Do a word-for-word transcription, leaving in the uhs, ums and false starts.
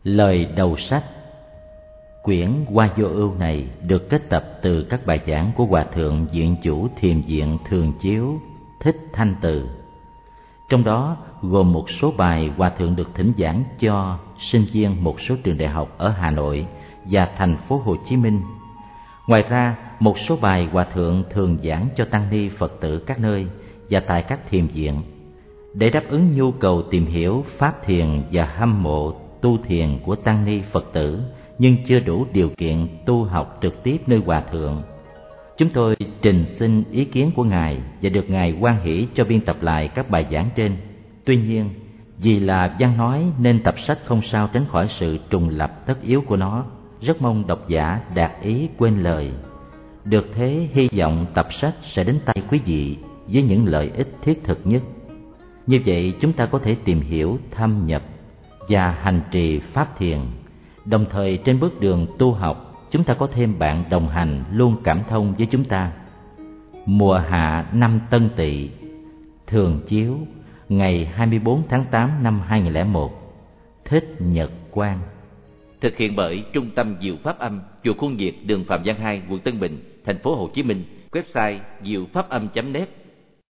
Lời đầu sách. Quyển Hoa Vô Ưu này được kết tập từ các bài giảng của Hòa Thượng Viện Chủ Thiền viện Thường Chiếu Thích Thanh Từ. Trong đó gồm một số bài Hòa Thượng được thỉnh giảng cho sinh viên một số trường đại học ở Hà Nội và thành phố Hồ Chí Minh. Ngoài ra, một số bài Hòa Thượng thường giảng cho tăng ni Phật tử các nơi và tại các thiền viện. Để đáp ứng nhu cầu tìm hiểu pháp thiền và hâm mộ tu thiền của tăng ni Phật tử nhưng chưa đủ điều kiện tu học trực tiếp nơi Hòa Thượng, chúng tôi trình xin ý kiến của Ngài và được Ngài hoan hỷ cho biên tập lại các bài giảng trên. Tuy nhiên, vì là văn nói nên tập sách không sao tránh khỏi sự trùng lặp tất yếu của nó. Rất mong độc giả đạt ý quên lời. Được thế, hy vọng tập sách sẽ đến tay quý vị với những lợi ích thiết thực nhất. Như vậy chúng ta có thể tìm hiểu, thâm nhập và hành trì pháp thiền. Đồng thời trên bước đường tu học, chúng ta có thêm bạn đồng hành luôn cảm thông với chúng ta. Mùa hạ năm Tân Tỵ, Thường Chiếu, ngày hai mươi bốn tháng tám năm hai nghìn lẻ một. Thích Nhật Quang. Thực hiện bởi Trung tâm Diệu Pháp Âm, chùa Khuôn Việt, đường Phạm Văn hai, quận Tân Bình, thành phố Hồ Chí Minh. Website diệu pháp âm chấm net.